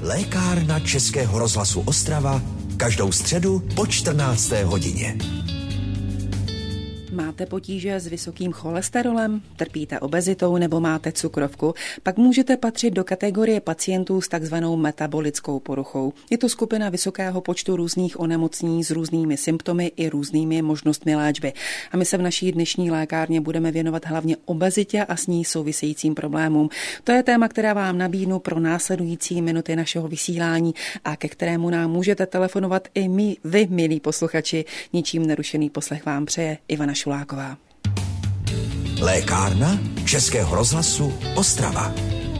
Lékárna Českého rozhlasu Ostrava každou středu po 14. hodině. Máte potíže s vysokým cholesterolem, trpíte obezitou nebo máte cukrovku, pak můžete patřit do kategorie pacientů s takzvanou metabolickou poruchou. Je to skupina vysokého počtu různých onemocnění s různými symptomy i různými možnostmi léčby. A my se v naší dnešní lékárně budeme věnovat hlavně obezitě a s ní souvisejícím problémům. To je téma, které vám nabídnu pro následující minuty našeho vysílání a ke kterému nám můžete telefonovat i vy, milí posluchači. Ničím nerušený poslech vám přeje Ivana Šuláková. Lékárna Českého rozhlasu Ostrava.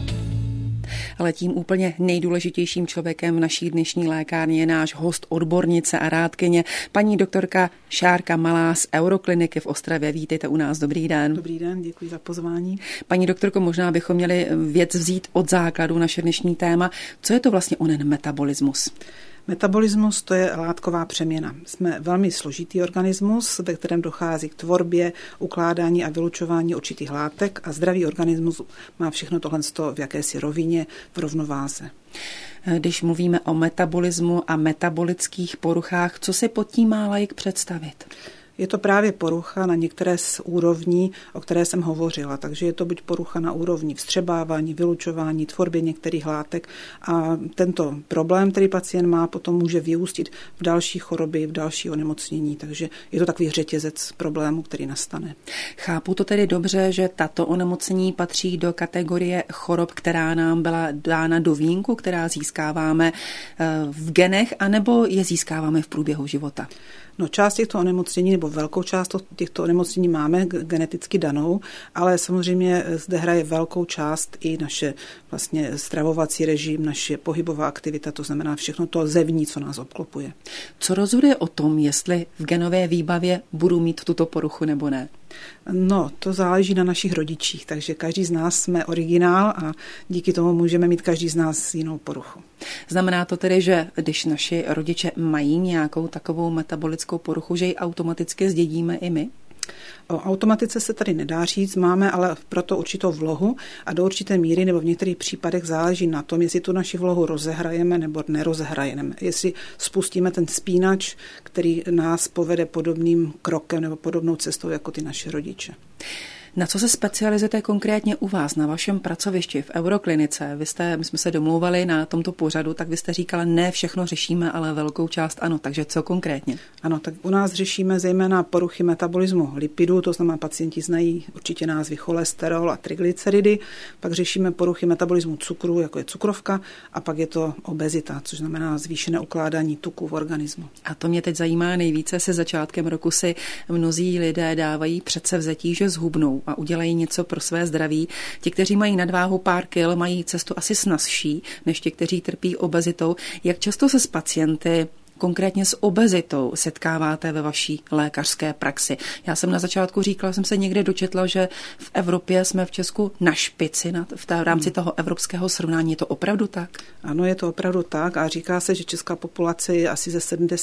Ale tím úplně nejdůležitějším člověkem v naší dnešní lékárně je náš host, odbornice a rádkyně, paní doktorka Šárka Malá z Eurokliniky v Ostravě. Vítejte u nás, dobrý den. Dobrý den, děkuji za pozvání. Paní doktorko, možná bychom měli věc vzít od základu, naše dnešní téma. Co je to vlastně onen metabolismus? Metabolismus, to je látková přeměna. Jsme velmi složitý organismus, ve kterém dochází k tvorbě, ukládání a vylučování určitých látek a zdravý organismus má všechno tohle v jakési rovině, v rovnováze. Když mluvíme o metabolismu a metabolických poruchách, co si pod tím má laik představit? Je to právě porucha na některé z úrovní, o které jsem hovořila. Takže je to buď porucha na úrovni vstřebávání, vylučování, tvorby některých látek a tento problém, který pacient má, potom může vyústit v další choroby, v další onemocnění. Takže je to takový řetězec problémů, který nastane. Chápu to tedy dobře, že tato onemocnění patří do kategorie chorob, která nám byla dána do vínku, která získáváme v genech, anebo je získáváme v průběhu života? No, část těchto onemocnění nebo velkou část těchto onemocnění máme geneticky danou, ale samozřejmě zde hraje velkou část i naše vlastně stravovací režim, naše pohybová aktivita, to znamená všechno to zevní, co nás obklopuje. Co rozhoduje o tom, jestli v genové výbavě budu mít tuto poruchu nebo ne? No, to záleží na našich rodičích, takže každý z nás jsme originál a díky tomu můžeme mít každý z nás jinou poruchu. Znamená to tedy, že když naši rodiče mají nějakou takovou metabolickou poruchu, že ji automaticky zdědíme i my? O automatice se tady nedá říct, máme ale proto určitou vlohu a do určité míry nebo v některých případech záleží na tom, jestli tu naši vlohu rozehrajeme nebo nerozehrajeme. Jestli spustíme ten spínač, který nás povede podobným krokem nebo podobnou cestou jako ty naše rodiče. Na co se specializujete konkrétně u vás, na vašem pracovišti v Euroklinice? My jsme se domlouvali na tomto pořadu, tak vy jste říkala, ne všechno řešíme, ale velkou část ano. Takže co konkrétně? Ano, tak u nás řešíme zejména poruchy metabolismu lipidů, to znamená pacienti znají určitě názvy cholesterol a triglyceridy, pak řešíme poruchy metabolismu cukru, jako je cukrovka, a pak je to obezita, což znamená zvýšené ukládání tuku v organismu. A to mě teď zajímá nejvíce, se začátkem roku si mnozí lidé dávají předsevzetí, že zhubnou a udělají něco pro své zdraví. Ti, kteří mají nadváhu pár kil, mají cestu asi snazší, než ti, kteří trpí obezitou. Jak často se s pacienty konkrétně s obezitou setkáváte ve vaší lékařské praxi? Já jsem na začátku říkala, jsem se někde dočetla, že v Evropě jsme v Česku na špici v rámci toho evropského srovnání. Je to opravdu tak? Ano, je to opravdu tak a říká se, že česká populace je asi ze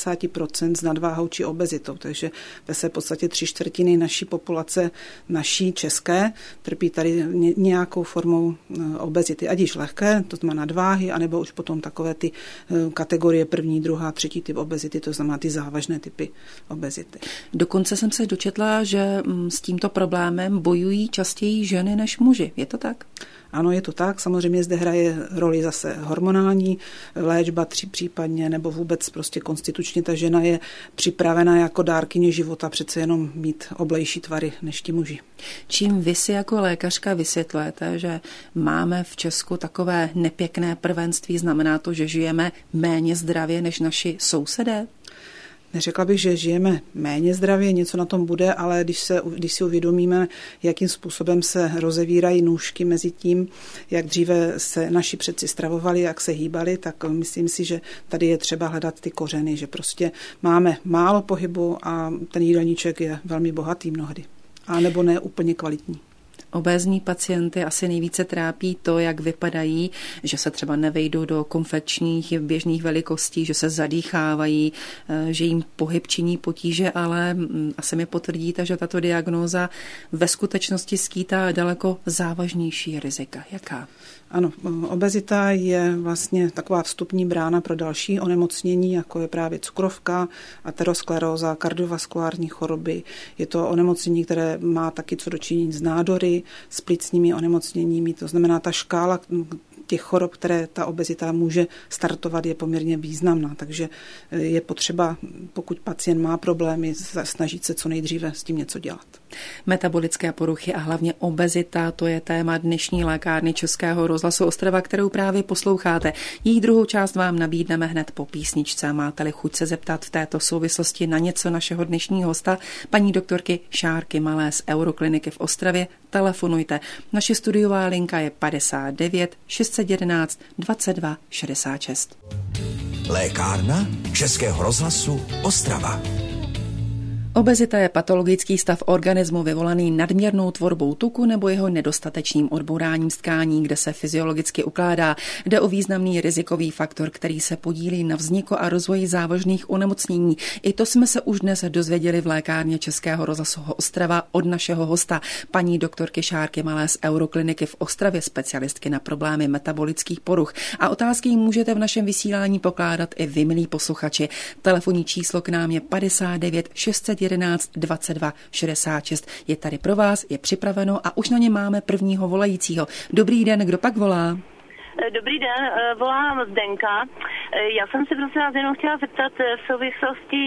70% s nadváhou či obezitou, takže ve své podstatě 3/4 naší populace, naší české, trpí tady nějakou formou obezity, ať již lehké, to znamená nadváhy, anebo už potom takové ty kategorie 1., 2., 3. typ obezity, to znamená ty závažné typy obezity. Dokonce jsem se dočetla, že s tímto problémem bojují častěji ženy než muži. Je to tak? Ano, je to tak. Samozřejmě zde hraje roli zase hormonální léčba případně, nebo vůbec prostě konstitučně ta žena je připravena jako dárkyně života přece jenom mít oblejší tvary než ti muži. Čím vy si jako lékařka vysvětlujete, že máme v Česku takové nepěkné prvenství, znamená to, že žijeme méně zdravě než naši sousedé? Neřekla bych, že žijeme méně zdravě, něco na tom bude, ale když si uvědomíme, jakým způsobem se rozevírají nůžky mezi tím, jak dříve se naši předci stravovali, jak se hýbali, tak myslím si, že tady je třeba hledat ty kořeny, že prostě máme málo pohybu a ten jídelníček je velmi bohatý mnohdy, a nebo ne úplně kvalitní. Obézní pacienty asi nejvíce trápí to, jak vypadají, že se třeba nevejdou do konfekčních běžných velikostí, že se zadýchávají, že jim pohyb činí potíže, ale asi mi potvrdíte, že tato diagnóza ve skutečnosti skýtá daleko závažnější rizika. Jaká? Ano, obezita je vlastně taková vstupní brána pro další onemocnění, jako je právě cukrovka, ateroskleróza, kardiovaskulární choroby. Je to onemocnění, které má taky co dočinění s nádory, s plicními onemocněními. To znamená, ta škála těch chorob, které ta obezita může startovat, je poměrně významná. Takže je potřeba, pokud pacient má problémy, snažit se co nejdříve s tím něco dělat. Metabolické poruchy a hlavně obezita, to je téma dnešní lékárny Českého rozhlasu Ostrava, kterou právě posloucháte. Její druhou část vám nabídneme hned po písničce. Máte-li chuť se zeptat v této souvislosti na něco našeho dnešního hosta, paní doktorky Šárky Malé z Eurokliniky v Ostravě, telefonujte. Naše studiová linka je 59 611 22 66. Lékárna Českého rozhlasu Ostrava. Obezita je patologický stav organismu vyvolaný nadměrnou tvorbou tuku nebo jeho nedostatečným odbouráním tkání, kde se fyziologicky ukládá. Jde o významný rizikový faktor, který se podílí na vzniku a rozvoji závažných onemocnění. I to jsme se už dnes dozvěděli v lékárně Českého rozhlasu Ostrava od našeho hosta, paní doktorky Šárky Malé z Eurokliniky v Ostravě, specialistky na problémy metabolických poruch. A otázky můžete v našem vysílání pokládat i vy, milí posluchači. Telefonní číslo k nám je 59 611 22 66. Je tady pro vás, je připraveno a už na ně máme prvního volajícího. Dobrý den, kdo pak volá? Dobrý den, volám Zdenka. Já jsem se prostě vás jenom chtěla zeptat v souvislosti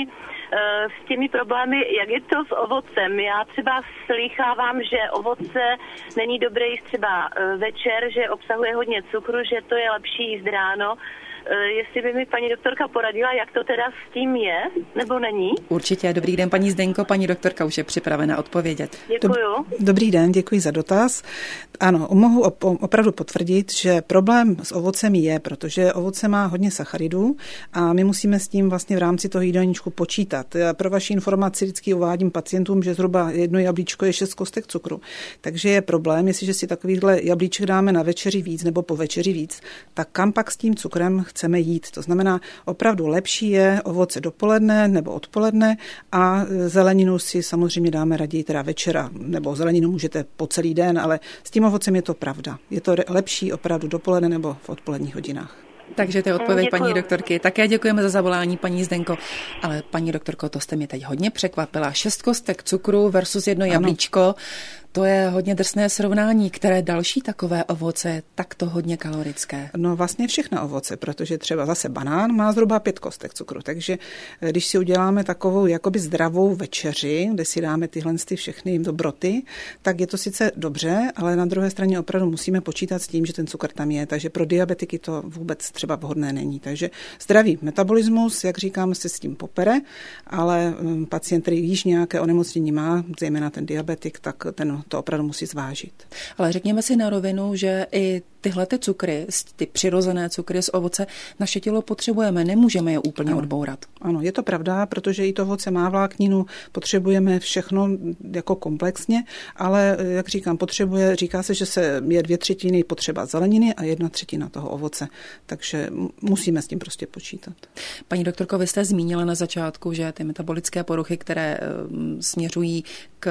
s těmi problémy, jak je to s ovocem. Já třeba slýchávám, že ovoce není dobré jíst třeba večer, že obsahuje hodně cukru, že to je lepší jíst ráno. Jestli by mi paní doktorka poradila, jak to teda s tím je, nebo není? Určitě. Dobrý den, paní Zdenko. Paní doktorka už je připravena odpovědět. Děkuju. Dobrý den, děkuji za dotaz. Ano, mohu opravdu potvrdit, že problém s ovocem je, protože ovoce má hodně sacharidů a my musíme s tím vlastně v rámci toho jídelníčku počítat. Já pro vaši informaci vždycky uvádím pacientům, že zhruba jedno jablíčko je 6 kostek cukru. Takže je problém, jestliže si takovýhle jablíček dáme na večeři víc nebo po večeři víc, tak kam pak s tím cukrem chceme jít. To znamená, opravdu lepší je ovoce dopoledne nebo odpoledne a zeleninu si samozřejmě dáme raději teda večera, nebo zeleninu můžete po celý den, ale s tím ovocem je to pravda. Je to lepší opravdu dopoledne nebo v odpoledních hodinách. Takže to je odpověď paní doktorky. Také děkujeme za zavolání, paní Zdenko. Ale paní doktorko, to jste mě teď hodně překvapila. 6 kostek cukru versus jedno jablíčko. To je hodně drsné srovnání, které další takové ovoce je takto hodně kalorické. No vlastně všechna ovoce, protože třeba zase banán má zhruba 5 kostek cukru, takže když si uděláme takovou jakoby zdravou večeři, kde si dáme tyhle všechny dobroty, tak je to sice dobře, ale na druhé straně opravdu musíme počítat s tím, že ten cukr tam je, takže pro diabetiky to vůbec třeba vhodné není. Takže zdravý metabolismus, jak říkám, se s tím popere, ale pacient, který již nějaké onemocnění má, zejména ten diabetik, tak ten to opravdu musí zvážit. Ale řekněme si na rovinu, že i tyhle ty cukry, ty přirozené cukry z ovoce, naše tělo potřebujeme, nemůžeme je úplně odbourat. Ano, je to pravda, protože i to ovoce má vlákninu, potřebujeme všechno jako komplexně, ale jak říkám, říká se, že se je 2/3 potřeba zeleniny a 1/3 toho ovoce, takže musíme s tím prostě počítat. Paní doktorko, vy jste zmínila na začátku, že ty metabolické poruchy, které směřují k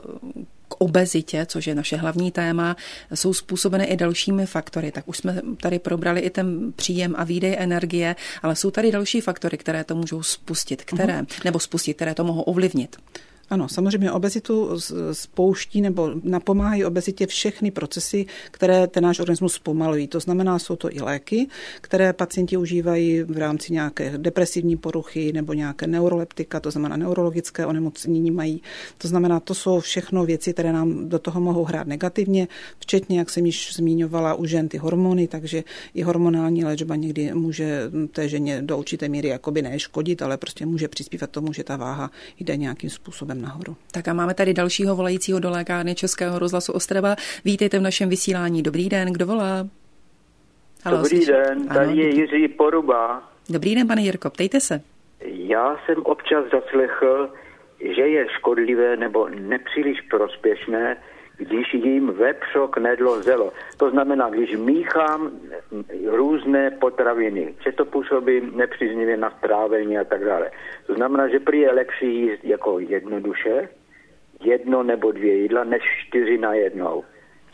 obezitě, což je naše hlavní téma, jsou způsobeny i dalšími faktory. Tak už jsme tady probrali i ten příjem a výdej energie, ale jsou tady další faktory, které to můžou spustit, které to mohou ovlivnit. Ano, samozřejmě obezitu spouští nebo napomáhají obezitě všechny procesy, které ten náš organismus zpomalují. To znamená, jsou to i léky, které pacienti užívají v rámci nějaké depresivní poruchy nebo nějaké neuroleptika, to znamená neurologické onemocnění mají. To znamená, to jsou všechno věci, které nám do toho mohou hrát negativně, včetně, jak jsem již zmiňovala, u žen ty hormony, takže i hormonální léčba někdy může té ženě do určité míry jakoby neškodit, ale prostě může přispívat tomu, že ta váha jde nějakým způsobem nahoru. Tak a máme tady dalšího volajícího do lékárny Českého rozhlasu Ostrava. Vítejte v našem vysílání. Dobrý den, kdo volá? Halo, dobrý den, tady je Jiří Poruba. Dobrý den, pane Jirko, ptejte se. Já jsem občas zaslechl, že je škodlivé nebo nepříliš prospěšné, když jím vepřo, knedlo, zelo. To znamená, když míchám různé potraviny, že to působí nepříznivě na strávení a tak dále. To znamená, že prý je lepší jíst jako jednoduše, 1 nebo 2 jídla, než 4 najednou.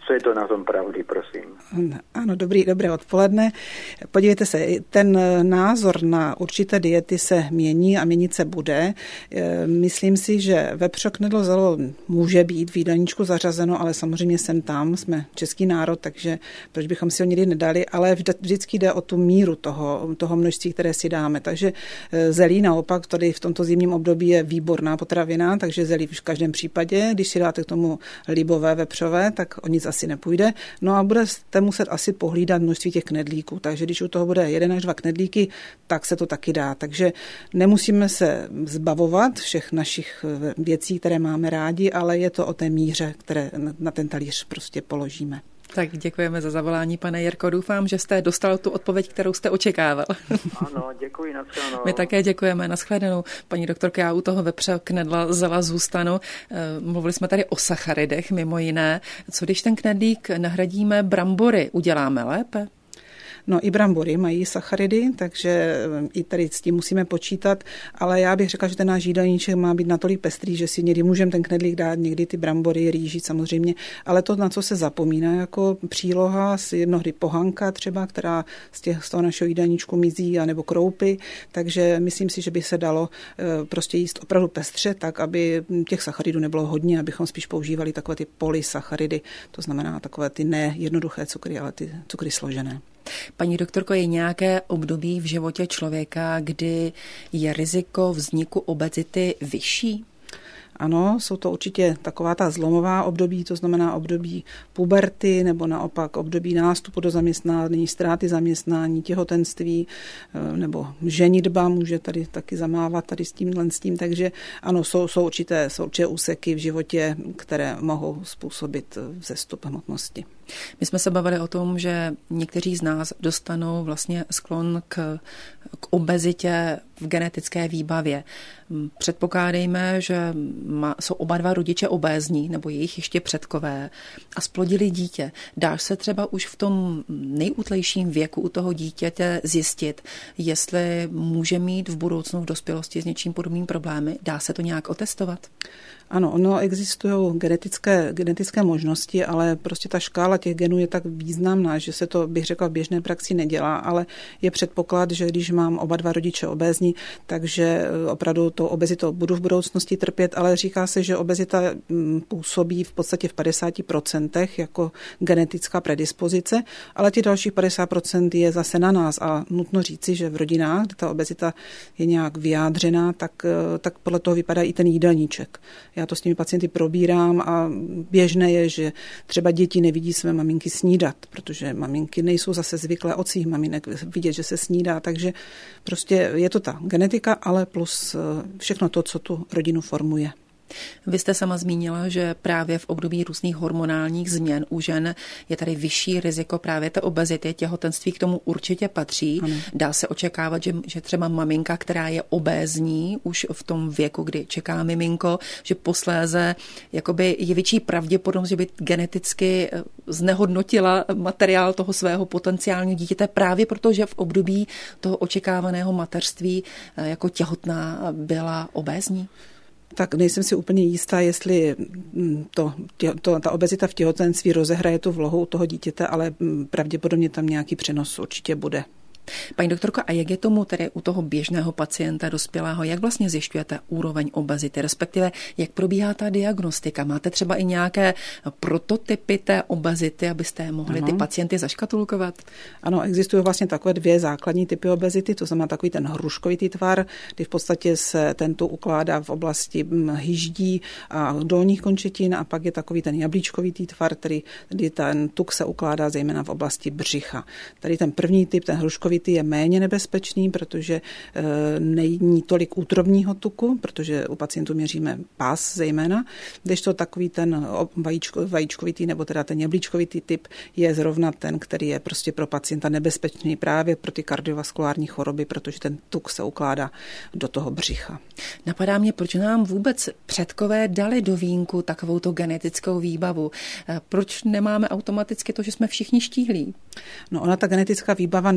Co je to na tom pravdy, prosím? Ano, dobré odpoledne. Podívejte se, ten názor na určité diety se mění a měnit se bude. Myslím si, že vepřo, knedlo, zelo může být v jídelníčku zařazeno, ale samozřejmě sem tam, jsme český národ, takže proč bychom si ho nikdy nedali, ale vždycky jde o tu míru toho množství, které si dáme. Takže zelí naopak tady v tomto zimním období je výborná potravina, takže zelí v každém případě. Když si dáte k tomu libové, vepřové, tak o nic asi nepůjde. No a budete muset asi pohlídat množství těch knedlíků. Takže když u toho bude 1 až 2 knedlíky, tak se to taky dá. Takže nemusíme se zbavovat všech našich věcí, které máme rádi, ale je to o té míře, které na ten talíř prostě položíme. Tak děkujeme za zavolání, pane Jirko. Doufám, že jste dostal tu odpověď, kterou jste očekával. Ano, děkuji, nashledanou. My také děkujeme, nashledanou. Paní doktorka, já u toho vepře, knedla, zela zůstanu. Mluvili jsme tady o sacharidech, mimo jiné. Co když ten knedlík nahradíme brambory, uděláme lépe? No i brambory mají sacharidy, takže i tady s tím musíme počítat, ale já bych řekla, že ten náš jídelníček má být natolik pestrý, že si někdy můžeme ten knedlík dát, někdy ty brambory, rýži samozřejmě, ale to, na co se zapomíná jako příloha, mnohdy pohanka třeba, která z toho našeho jídelníčku mizí, anebo kroupy, takže myslím si, že by se dalo prostě jíst opravdu pestře, tak aby těch sacharidů nebylo hodně, abychom spíš používali takové ty polysacharidy, to znamená takové ty nejednoduché cukry, ale ty cukry složené. Paní doktorko, je nějaké období v životě člověka, kdy je riziko vzniku obezity vyšší? Ano, jsou to určitě taková ta zlomová období, to znamená období puberty nebo naopak období nástupu do zaměstnání, ztráty zaměstnání, těhotenství nebo ženitba může tady taky zamávat tady s tím, takže ano, jsou určité úseky v životě, které mohou způsobit vzestup hmotnosti. My jsme se bavili o tom, že někteří z nás dostanou vlastně sklon k obezitě v genetické výbavě. Předpokládejme, že jsou oba dva rodiče obézní nebo jejich ještě předkové a splodili dítě. Dá se třeba už v tom nejútlejším věku u toho dítěte zjistit, jestli může mít v budoucnu v dospělosti s něčím podobným problémy? Dá se to nějak otestovat? Ano, existují genetické možnosti, ale prostě ta škála těch genů je tak významná, že se to, bych řekla, v běžné praxi nedělá, ale je předpoklad, že když mám oba dva rodiče obézní, takže opravdu tou obezitou budu v budoucnosti trpět, ale říká se, že obezita působí v podstatě v 50% jako genetická predispozice, ale těch dalších 50% je zase na nás a nutno říci, že v rodinách, kde ta obezita je nějak vyjádřená, tak podle toho vypadá i ten jídelníček. Já to s těmi pacienty probírám a běžné je, že třeba děti nevidí své maminky snídat, protože maminky nejsou zase zvyklé od svých maminek vidět, že se snídá, takže prostě je to ta genetika, ale plus všechno to, co tu rodinu formuje. Vy jste sama zmínila, že právě v období různých hormonálních změn u žen je tady vyšší riziko právě té obezity, těhotenství k tomu určitě patří. Ano. Dá se očekávat, že třeba maminka, která je obézní už v tom věku, kdy čeká miminko, že posléze jakoby je větší pravděpodobnost, že by geneticky znehodnotila materiál toho svého potenciálního dítěte právě proto, že v období toho očekávaného mateřství jako těhotná byla obézní? Tak nejsem si úplně jistá, jestli ta obezita v těhotenství rozehraje tu vlohu toho dítěte, ale pravděpodobně tam nějaký přenos určitě bude. Paní doktorko, a jak je tomu tedy u toho běžného pacienta dospělého, jak vlastně zjišťujete úroveň obezity, respektive jak probíhá ta diagnostika? Máte třeba i nějaké prototypy té obezity, abyste mohli ty pacienty zaškatulkovat? Ano, existují vlastně takové 2 základní typy obezity, to znamená takový ten hruškovitý tvar, kdy v podstatě se tento ukládá v oblasti hyždí a dolních končetin, a pak je takový ten jablíčkovitý tvar, kdy ten tuk se ukládá zejména v oblasti břicha. Tady ten první typ, ten hruškovitý, je méně nebezpečný, protože není tolik útrobního tuku, protože u pacientů měříme pás zejména, kdežto takový ten vajíčkovitý nebo teda ten jablíčkovitý typ je zrovna ten, který je prostě pro pacienta nebezpečný právě pro ty kardiovaskulární choroby, protože ten tuk se ukládá do toho břicha. Napadá mě, proč nám vůbec předkové dali do vínku takovouto genetickou výbavu? Proč nemáme automaticky to, že jsme všichni štíhlí? No, ona ta genetická výbava není špatná,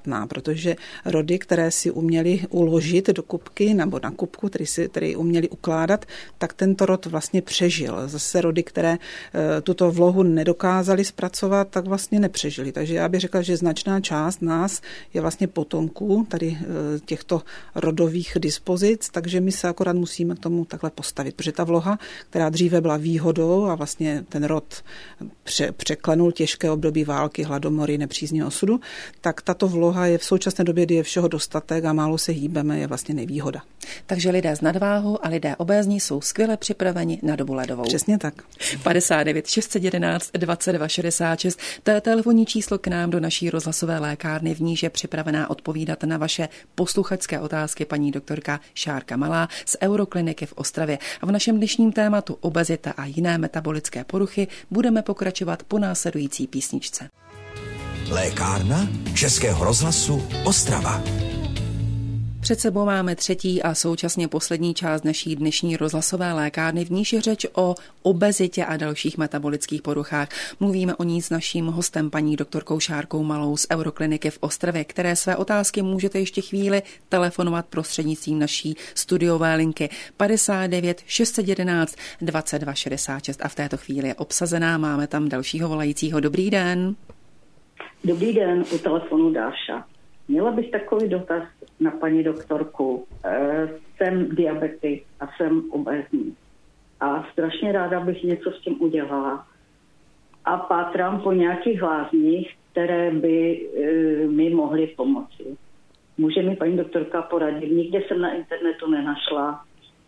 špatná, protože rody, které si uměli uložit do kupky nebo na kupku, který uměli ukládat, tak tento rod vlastně přežil. Zase rody, které tuto vlohu nedokázali zpracovat, tak vlastně nepřežili. Takže já bych řekla, že značná část nás je vlastně potomků tady těchto rodových dispozic, takže my se akorát musíme k tomu takhle postavit, protože ta vloha, která dříve byla výhodou a vlastně ten rod překlenul těžké období války, hladomory, nepřízně osudu, tak tato vloha je v současné době, kdy je všeho dostatek a málo se hýbeme, je vlastně nevýhoda. Takže lidé s nadváhou a lidé obézní jsou skvěle připraveni na dobu ledovou. Přesně tak. 59 611 22 66. To je telefonní číslo k nám do naší rozhlasové lékárny, v níž je připravená odpovídat na vaše posluchačské otázky paní doktorka Šárka Malá z Eurokliniky v Ostravě. A v našem dnešním tématu obezita a jiné metabolické poruchy budeme pokračovat po následující písničce. Lékárna Českého rozhlasu Ostrava. Před sebou máme třetí a současně poslední část naší dnešní rozhlasové lékárny, v níž je řeč o obezitě a dalších metabolických poruchách. Mluvíme o ní s naším hostem, paní doktorkou Šárkou Malou z Eurokliniky v Ostravě, které své otázky můžete ještě chvíli telefonovat prostřednictvím naší studiové linky 59 611 22 66 a v této chvíli je obsazená. Máme tam dalšího volajícího. Dobrý den. Dobrý den, u telefonu Dáša. Měla bych takový dotaz na paní doktorku. Jsem diabetik a jsem obézní. A strašně ráda bych něco s tím udělala. A pátrám po nějakých lázních, které by mi mohly pomoci. Může mi paní doktorka poradit? Nikde jsem na internetu nenašla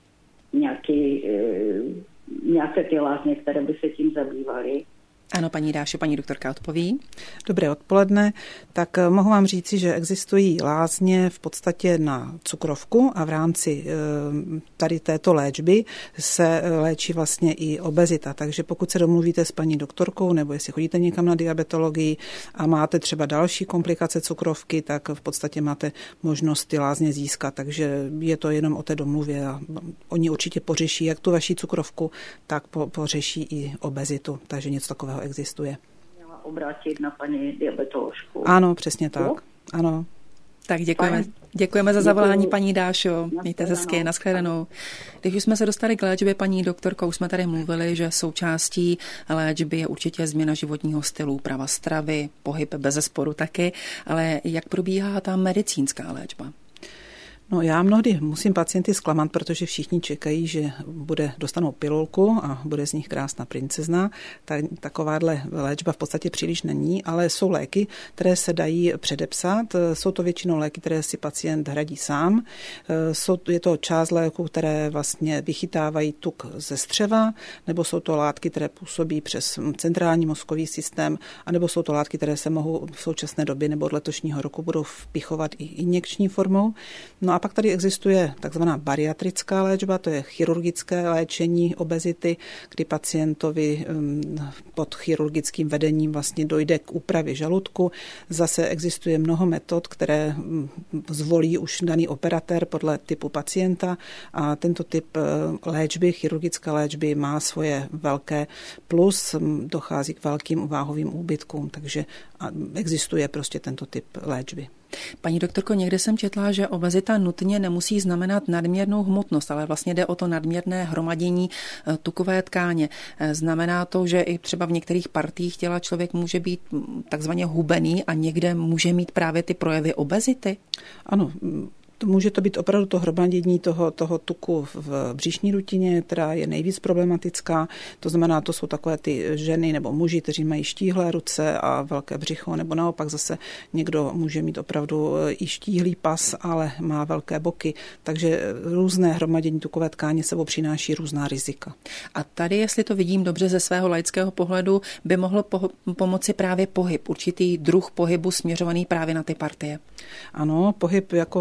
nějaké ty lázně, které by se tím zabývaly. Ano, paní Dášo, paní doktorka odpoví. Dobré odpoledne. Tak mohu vám říci, že existují lázně v podstatě na cukrovku a v rámci tady této léčby se léčí vlastně i obezita. Takže pokud se domluvíte s paní doktorkou nebo jestli chodíte někam na diabetologii a máte třeba další komplikace cukrovky, tak v podstatě máte možnost ty lázně získat. Takže je to jenom o té domluvě a oni určitě pořeší jak tu vaši cukrovku, tak pořeší i obezitu. Takže něco takového existuje. Měla obrátit na paní diabetoložku. Ano, přesně tak. Ano. Tak děkujeme za zavolání, paní Dášo. Mějte se hezky, nashledanou. Když už jsme se dostali k léčbě, paní doktorko, už jsme tady mluvili, že součástí léčby je určitě změna životního stylu, úprava stravy, pohyb bezesporu taky, ale jak probíhá ta medicínská léčba? No já mnohdy musím pacienty zklamat, protože všichni čekají, že dostanou pilulku a bude z nich krásná princezna. Takováhle léčba v podstatě příliš není, ale jsou léky, které se dají předepsat. Jsou to většinou léky, které si pacient hradí sám. Je to část léků, které vlastně vychytávají tuk ze střeva, nebo jsou to látky, které působí přes centrální mozkový systém, anebo jsou to látky, které se mohou v současné době nebo od letošního roku budou vpichovat i injekční formou. No a pak tady existuje takzvaná bariatrická léčba, to je chirurgické léčení obezity, kdy pacientovi pod chirurgickým vedením vlastně dojde k úpravě žaludku. Zase existuje mnoho metod, které zvolí už daný operatér podle typu pacienta a tento typ léčby, chirurgické léčby má svoje velké plus, dochází k velkým váhovým úbytkům, takže existuje prostě tento typ léčby. Paní doktorko, někde jsem četla, že obezita nutně nemusí znamenat nadměrnou hmotnost, ale vlastně jde o to nadměrné hromadění tukové tkáně. Znamená to, že i třeba v některých partiích těla člověk může být takzvaně hubený a někde může mít právě ty projevy obezity? Ano. Může to být opravdu to hromadění toho tuku v břišní dutině, která je nejvíc problematická. To znamená, to jsou takové ty ženy nebo muži, kteří mají štíhlé ruce a velké břicho, nebo naopak zase někdo může mít opravdu i štíhlý pas, ale má velké boky. Takže různé hromadění tukové tkáně sebou přináší různá rizika. A tady, jestli to vidím dobře ze svého laického pohledu, by mohlo pomoci právě pohyb, určitý druh pohybu směřovaný právě na ty partie. Ano, pohyb jako v rámci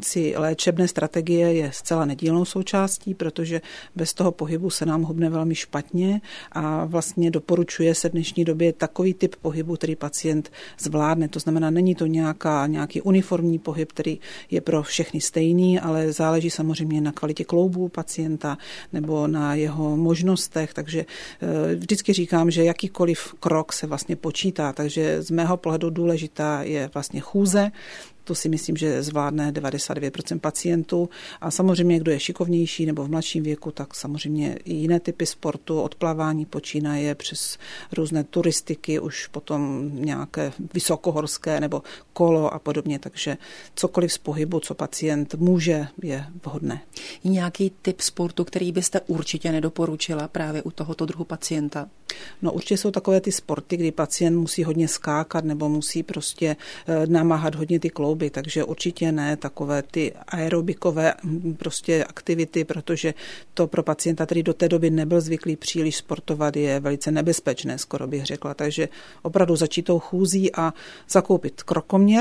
rámci léčebné strategie je zcela nedílnou součástí, protože bez toho pohybu se nám hubne velmi špatně a vlastně doporučuje se v dnešní době takový typ pohybu, který pacient zvládne. To znamená, není to nějaký uniformní pohyb, který je pro všechny stejný, ale záleží samozřejmě na kvalitě kloubů pacienta nebo na jeho možnostech, takže vždycky říkám, že jakýkoliv krok se vlastně počítá, takže z mého pohledu důležitá je vlastně chůze. To si myslím, že zvládne 99% pacientů a samozřejmě, kdo je šikovnější nebo v mladším věku, tak samozřejmě i jiné typy sportu, od plavání počínaje přes různé turistiky, už potom nějaké vysokohorské nebo kolo a podobně, takže cokoliv z pohybu, co pacient může, je vhodné. Nějaký typ sportu, který byste určitě nedoporučila právě u tohoto druhu pacienta? No určitě jsou takové ty sporty, kdy pacient musí hodně skákat nebo musí prostě namáhat hodně ty klouby, takže určitě ne takové ty aerobikové prostě aktivity, protože to pro pacienta, který do té doby nebyl zvyklý příliš sportovat, je velice nebezpečné, skoro bych řekla. Takže opravdu začít tou chůzí a zakoupit krokoměr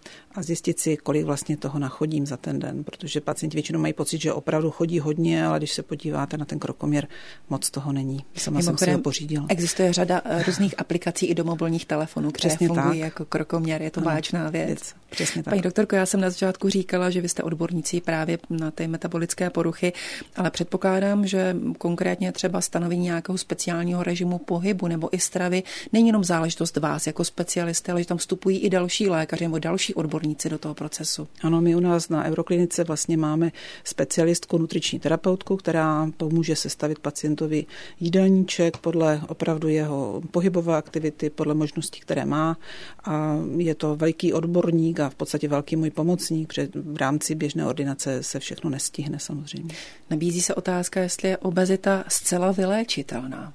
a zjistit si, kolik vlastně toho nachodím za ten den, protože pacienti většinou mají pocit, že opravdu chodí hodně, ale když se podíváte na ten krokoměr, moc toho není. Sama jsem si ho pořídila. Existuje řada různých aplikací i do mobilních telefonů, které fungují jako krokoměr. Je to báječná věc. Přesně tak. Paní doktorko, já jsem na začátku říkala, že vy jste odborníci právě na ty metabolické poruchy, ale předpokládám, že konkrétně třeba stanovení nějakého speciálního režimu pohybu nebo i stravy není jenom záležitost vás jako specialisty, ale že tam vstupují i další lékaři nebo další odborníci do toho procesu. Ano, my u nás na Euroklinice vlastně máme specialistku, nutriční terapeutku, která pomůže sestavit pacientovi jídelníček podle opravdu jeho pohybové aktivity, podle možností, které má. A je to veliký odborník a v podstatě velký můj pomocník, protože v rámci běžné ordinace se všechno nestihne samozřejmě. Nabízí se otázka, jestli je obezita zcela vyléčitelná.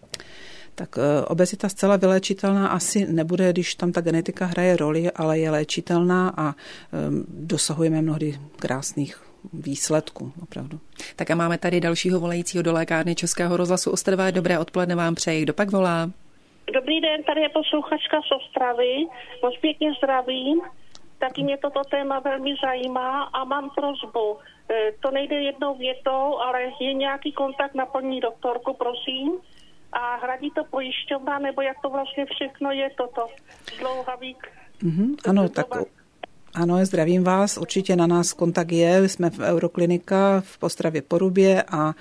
Tak obezita zcela vyléčitelná asi nebude, když tam ta genetika hraje roli, ale je léčitelná a dosahujeme mnohdy krásných výsledků, opravdu. Tak a máme tady dalšího volajícího do lékárny Českého rozhlasu Ostrava. Dobré odpoledne vám přeji. Kdo pak volá? Dobrý den, tady je posluchačka z Ostravy. Moc pěkně zdravím. Taky mě toto téma velmi zajímá a mám prosbu. To nejde jednou větou, ale je nějaký kontakt na paní doktorku, prosím. A hradí to pojišťovna, nebo jak to vlastně všechno je toto? Zdlouhavý. Ano, tak ano, zdravím vás. Určitě na nás kontakt je. Jsme v Euroklinika v Ostravě Porubě a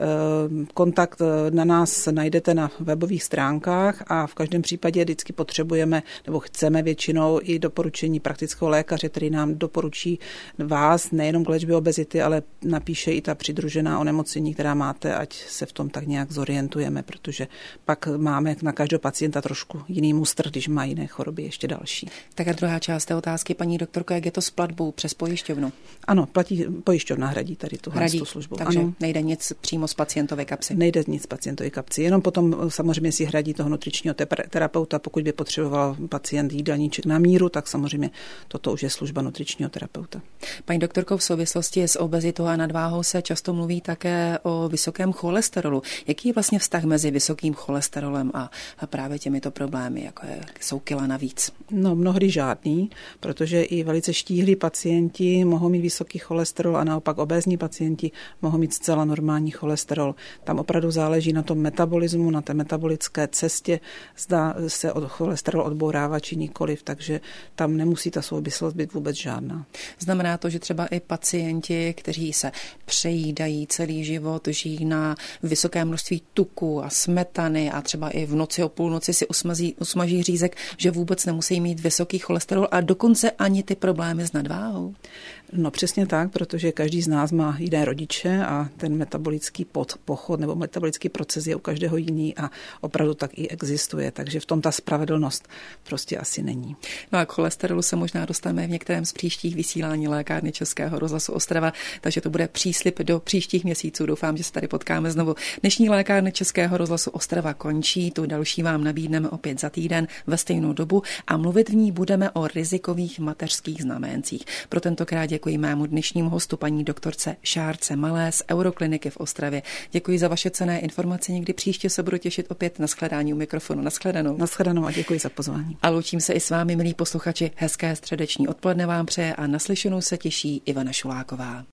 kontakt na nás najdete na webových stránkách a v každém případě vždycky potřebujeme nebo chceme většinou i doporučení praktického lékaře, který nám doporučí vás nejenom k léčbě obezity, ale napíše i ta přidružená onemocnění, která máte, ať se v tom tak nějak zorientujeme, protože pak máme na každého pacienta trošku jiný mustr, když má jiné choroby ještě další. Tak a druhá část té otázky, paní doktor, jak je to s platbou přes pojišťovnu? Ano, pojišťovna hradí tady tu službu. Takže ano. Nejde nic přímo z pacientové kapsy. Nejde nic z pacientové kapsy, jenom potom samozřejmě si hradí toho nutričního terapeuta, pokud by potřeboval pacient jídelníček na míru, tak samozřejmě toto už je služba nutričního terapeuta. Paní doktorko, v souvislosti s obezitou a nadváhou se často mluví také o vysokém cholesterolu. Jaký je vlastně vztah mezi vysokým cholesterolem a právě těmito problémy, jako jsou kila navíc? No, mnohdy žádný, protože i velice štíhlí pacienti mohou mít vysoký cholesterol a naopak obézní pacienti mohou mít zcela normální cholesterol. Tam opravdu záleží na tom metabolismu, na té metabolické cestě, zda se cholesterol odbourává či nikoliv, takže tam nemusí ta souvislost být vůbec žádná. Znamená to, že třeba i pacienti, kteří se přejídají celý život, žijí na vysoké množství tuku a smetany a třeba i v noci o půlnoci si usmaží řízek, že vůbec nemusí mít vysoký cholesterol a dokonce ani ty problémy s nadváhou? No přesně tak, protože každý z nás má jiné rodiče a ten metabolický pochod nebo metabolický proces je u každého jiný a opravdu tak i existuje, takže v tom ta spravedlnost prostě asi není. No a k cholesterolu se možná dostaneme v některém z příštích vysílání lékárny Českého rozhlasu Ostrava, takže to bude příslib do příštích měsíců. Doufám, že se tady potkáme znovu. Dnešní lékárny Českého rozhlasu Ostrava končí, tu další vám nabídneme opět za týden ve stejnou dobu a mluvit v ní budeme o rizikových mateřských nových znamencích. Pro tentokrát děkuji mému dnešnímu hostu, paní doktorce Šárce Malé z Eurokliniky v Ostravě. Děkuji za vaše cenné informace. Někdy příště se budu těšit opět na shledání u mikrofonu. Nashledanou. Nashledanou a děkuji za pozvání. A loučím se i s vámi, milí posluchači. Hezké středeční odpoledne vám přeje a naslyšenou se těší Ivana Šuláková.